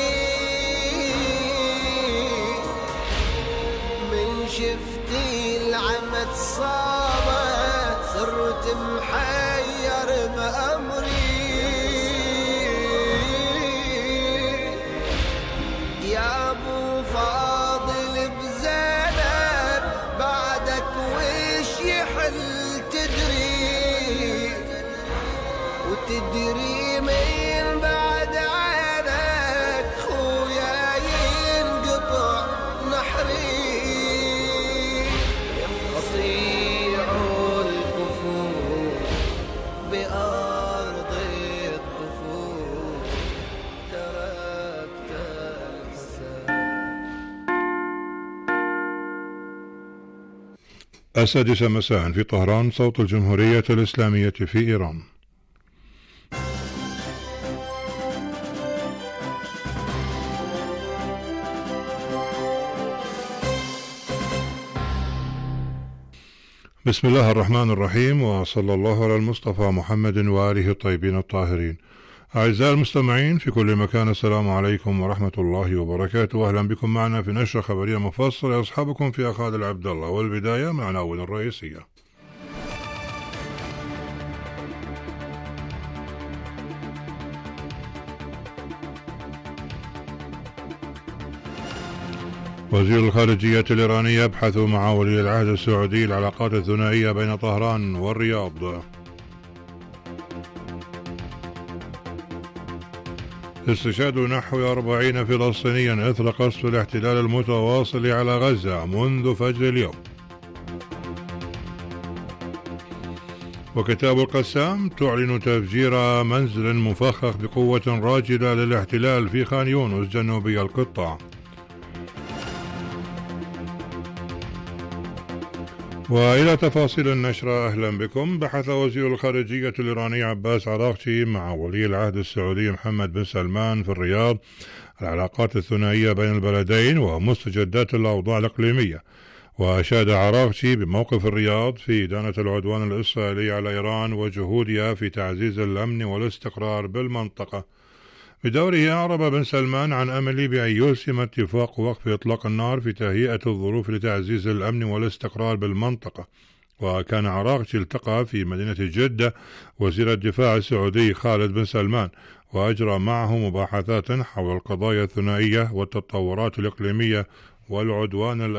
من شفتي العمد صابت صرت محير بأمري، يا ابو فاضل بزينب بعدك وش يحل تدري، وتدري من بعد عينك خويا ينقطع نحري، قطيع الكفور بأرض الكفور تركت الحسن. السادسة مساء في طهران، صوت الجمهورية الإسلامية في إيران. بسم الله الرحمن الرحيم، وصلى الله على المصطفى محمد وآله الطيبين الطاهرين. أعزائي المستمعين في كل مكان، السلام عليكم ورحمة الله وبركاته، أهلا بكم معنا في نشرة خبرية مفصلة يصحبكم في أخاد العبد الله. والبداية مع العناوين الرئيسية. وزير الخارجية الإيراني يبحث مع ولي العهد السعودي العلاقات الثنائية بين طهران والرياض. استشهاد نحو أربعين فلسطينيا إثر قصف الاحتلال المتواصل على غزة منذ فجر اليوم. وكتاب القسام تعلن تفجير منزل مفخخ بقوة راجلة للاحتلال في خان يونس جنوبي القطاع. وإلى تفاصيل النشرة أهلا بكم. بحث وزير الخارجية الإيراني عباس عراقچي مع ولي العهد السعودي محمد بن سلمان في الرياض العلاقات الثنائية بين البلدين ومستجدات الأوضاع الإقليمية. وأشاد عراقچي بموقف الرياض في إدانة العدوان الإسرائيلي على إيران وجهودها في تعزيز الأمن والاستقرار بالمنطقة. بدوره أعرب بن سلمان عن أمله بأن يرسم اتفاق وقف إطلاق النار في تهيئة الظروف لتعزيز الأمن والاستقرار بالمنطقة. وكان عراقچي التقى في مدينة جدة وزير الدفاع السعودي خالد بن سلمان وأجرى معه مباحثات حول القضايا الثنائية والتطورات الإقليمية والعدوان